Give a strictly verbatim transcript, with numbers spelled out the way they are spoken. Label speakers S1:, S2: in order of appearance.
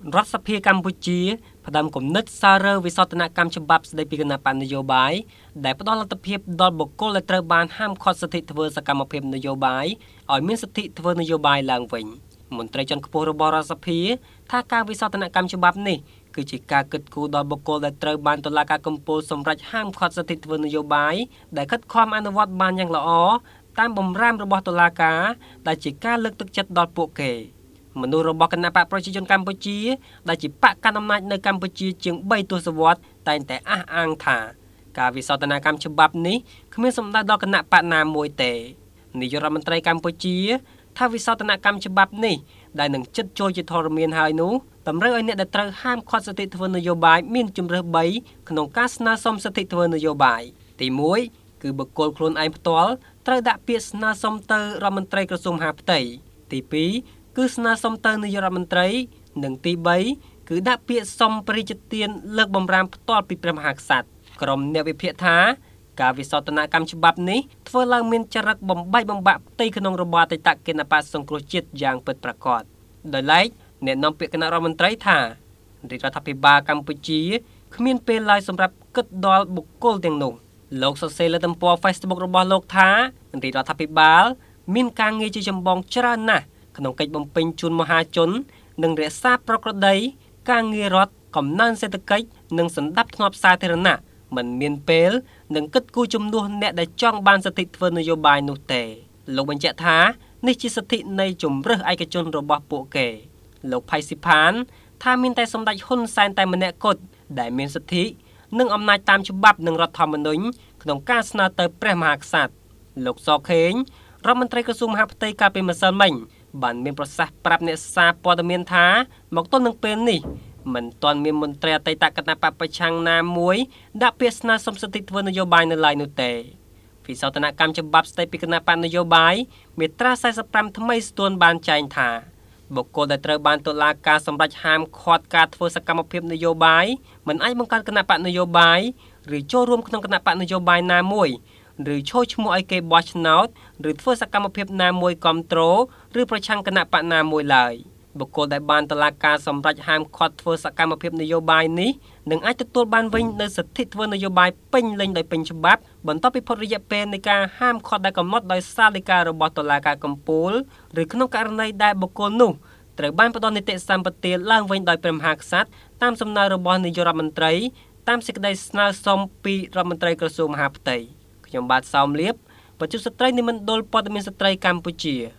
S1: រដ្ឋសភាកម្ពុជាផ្ដើមគំនិតសាររើវិសោធនកម្មច្បាប់ស្ដីពីគណៈបកនយោបាយដែលផ្ដល់លទ្ធភាពដល់បុគ្គលដែលត្រូវបានហាមឃាត់សិទ្ធិធ្វើសកម្មភាពនយោបាយឲ្យមានសិទ្ធិធ្វើនយោបាយឡើងវិញមន្ត្រីជាន់ខ្ពស់របស់រដ្ឋសភាថាការវិសោធនកម្មច្បាប់នេះគឺជាការគិតគូរដល់បុគ្គលដែលត្រូវបានតុលាការកំពូលសម្រេចហាមឃាត់សិទ្ធិធ្វើនយោបាយដែលខិតខំអនុវត្តបានយ៉ាងល្អតាមបំរាមរបស់តុលាការដែលជាការលើកទឹកចិត្តដល់ពួកគេមនុស្សរបស់គណៈបកប្រជាជនកម្ពុជាដែលជាបកកណ្ដាលអំណាចនៅកម្ពុជាជាងបីទសវត្សរ៍តែងតែអះអាងថាការវិសោធនកម្មច្បាប់នេះគ្មានសំដៅដល់គណៈបកណាមួយទេនាយករដ្ឋមន្ត្រីកម្ពុជាថាវិសោធនកម្មច្បាប់នេះដែលនឹងចិត្តចូលជាធរមានហើយនោះតម្រូវឲ្យអ្នកដែលត្រូវហាមឃាត់សិទ្ធិធ្វើនយោបាយមានជំរើសបីក្នុងការស្នើសុំសិទ្ធិធ្វើនយោបាយទីមួយគឺបុគ្គលខ្លួនឯងផ្ទាល់ត្រូវដាក់ពាក្យស្នើសុំទៅរដ្ឋមន្ត្រីក្រសួងមហាផ្ទៃទីពីរគឺស្នើសុំទៅនាយករដ្ឋមន្ត្រីនិងទីបីគឺដាក់ពាក្យសុំព្រះរាជទានលើកបំរាមផ្ទាល់ពីព្រះមហាក្សត្រក្រុមអ្នកវិភាគថាការវិសោធនកម្មច្បាប់នេះធ្វើឡើងមានចរិតបំបែកបំបាក់ផ្ទៃក្នុងរបស់អតីតគណបក្សសង្គ្រោះជាតិយ៉ាងពិតប្រាកដដោយឡែកអ្នកនាំពាក្យគណៈរដ្ឋមន្ត្រីថារដ្ឋាភិបាលកម្ពុជាគ្មានពេលឡើយសម្រាប់គិតដល់បុគ្គលទាំងនោះលោកសរសេរលើទំព័រ Facebook របស់លោកថារដ្ឋាភិបាលមានការងារជាចម្បងច្រើនណាស់ក្នុងកិច្ចបំពេញជូនមហាជននិងរក្សាប្រក្រតីការងាររដ្ឋកំណើនសេដ្ឋកិច្ចនិងសណ្ដាប់ធ្នាប់សាធារណៈមិនមានពេលនឹងគិតគូរជំនួសអ្នកដែលចង់បានសិទ្ធិធ្វើនយោបាយនោះទេលោកបញ្ជាក់ថានេះជាសិទ្ធិនៃជំរើសឯកជនរបស់ពួកគេលោកផៃស៊ីផានថាមានតែសម្ដេចហ៊ុនសែនតែម្នាក់គត់ដែលមានសិទ្ធិនិងអំណាចតាមច្បាប់និងរដ្ឋធម្មនុញ្ញក្នុងការស្នើទៅព្រះមហាក្សត្រលោកសខេងរដ្ឋមន្ត្រីក្រសួងមហាផ្ទៃកាលពីម្សិលមិញបានមានប្រសាសន៍ប្រាប់អ្នកសារព័ត៌មានថាមកទល់នឹងពេលនេះមិនទាន់មានមន្ត្រីអតីតគណៈបកប្រឆាំងណាមួយដាក់ពាក្យស្នើសុំសិទ្ធិធ្វើនយោបាយនៅឡើយនោះទេវិសោធនកម្មច្បាប់ស្ដីពីគណៈបកនយោបាយមាត្រាសែសិបប្រាំថ្មីស្ទួនបានចែងថាបុគ្គលដែលត្រូវបានតុលាការសម្រេចហាមឃាត់ការធ្វើសកម្មភាពនយោបាយមិនអាចបង្កើតគណៈបកនយោបាយឬចូលរួមក្នុងគណៈបកនយោបាយណាមួយឬឈោះឈ្មោះឲ្យគេបោះឆ្នោតឬធ្វើសកម្មភាពណាមួយគ្រប់គ្រងឬប្រឆាំងគណៈបកណាមួយឡើយបុគ្គលដែលបានតុលាការសម្រេចហាមឃាត់ធ្វើសកម្មភាពនយោបាយនេះនឹងអាចទទួលបានវិញនូវសិទ្ធិធ្វើនយោបាយពេញលេញដោយពេញច្បាប់បន្ទាប់ពីផុតរយៈពេលនៃការហាមឃាត់ដែលកំណត់ដោយសាលដីការបស់តុលាការកំពូលឬក្នុងករណីដែលបុគ្គលនោះត្រូវបានផ្ដល់នីតិសម្បទាឡើងវិញដោយព្រះមហាក្សត្រតាមសំណើរបស់នាយករដ្ឋមន្ត្រីតាមសេចក្តីស្នើសុំពីរដ្ឋមន្ត្រីក្រសួងមហាផ្ទៃខ្ញុំបាទសោមលៀបបច្ចុប្បន្នស្ត្រីនិមន្តដុលព័ត៌មានស្ត្រីកម្ពុជា